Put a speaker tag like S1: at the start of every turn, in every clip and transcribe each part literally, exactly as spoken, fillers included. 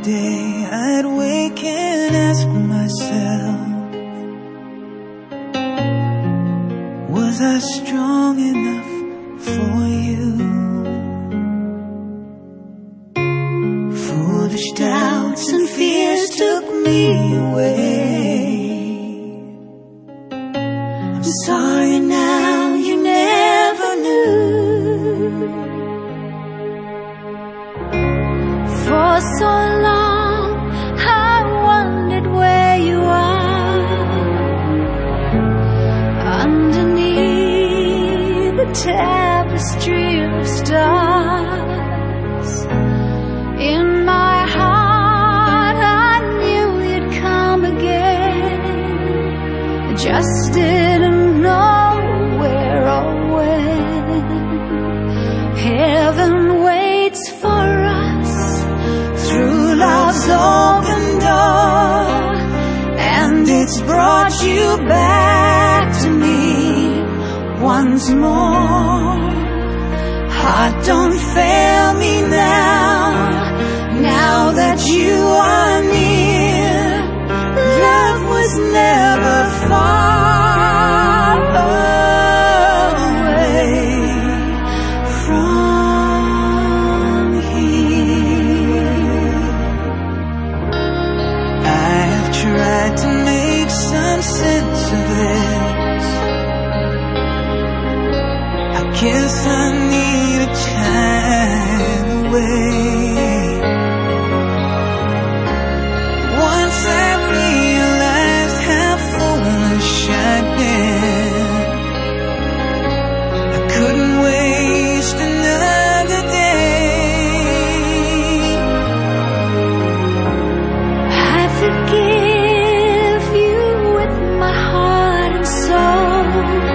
S1: day I'd wake and ask myself, was I strong enough for you? Foolish doubts and fears took me away. I'm sorry now you never knew.
S2: For so long I wondered where you are, underneath the tapestry of stars. In my heart I knew you'd come again, I just didn't know where or when. Heaven waits for us through love's open door, and it's brought you back to me once more. Heart, don't fail me now, now that you are near. Love was never far away from here. I have tried to make some sense of this. I guess I need a time away. Once I realized how foolish I'd been, I couldn't waste another day. I forgive you with my heart and soul,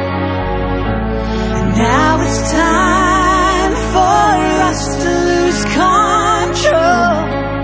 S1: And now it's time for us to lose control.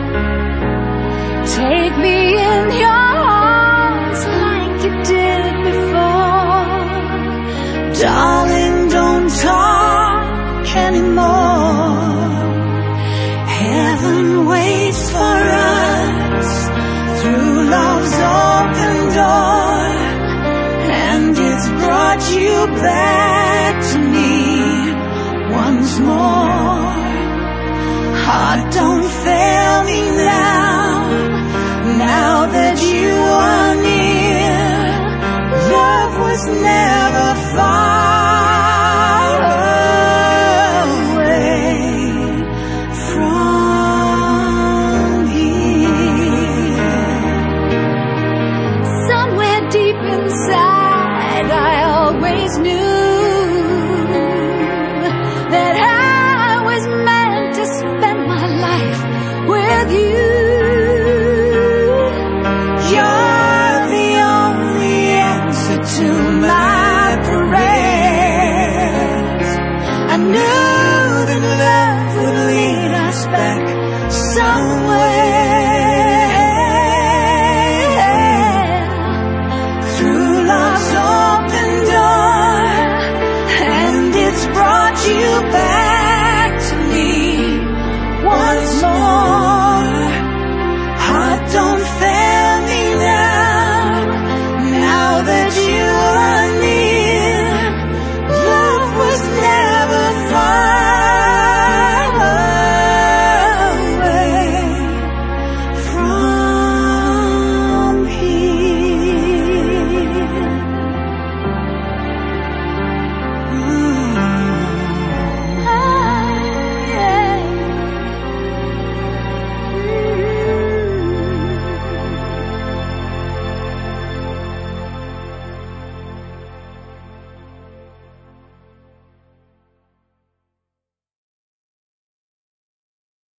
S2: take me in your arms like you did before.
S1: Darling, don't talk anymore. Heaven waits for us through love's open door, and it's brought you back to me once more. Heart, don't fail me now, now that you are near. Love was never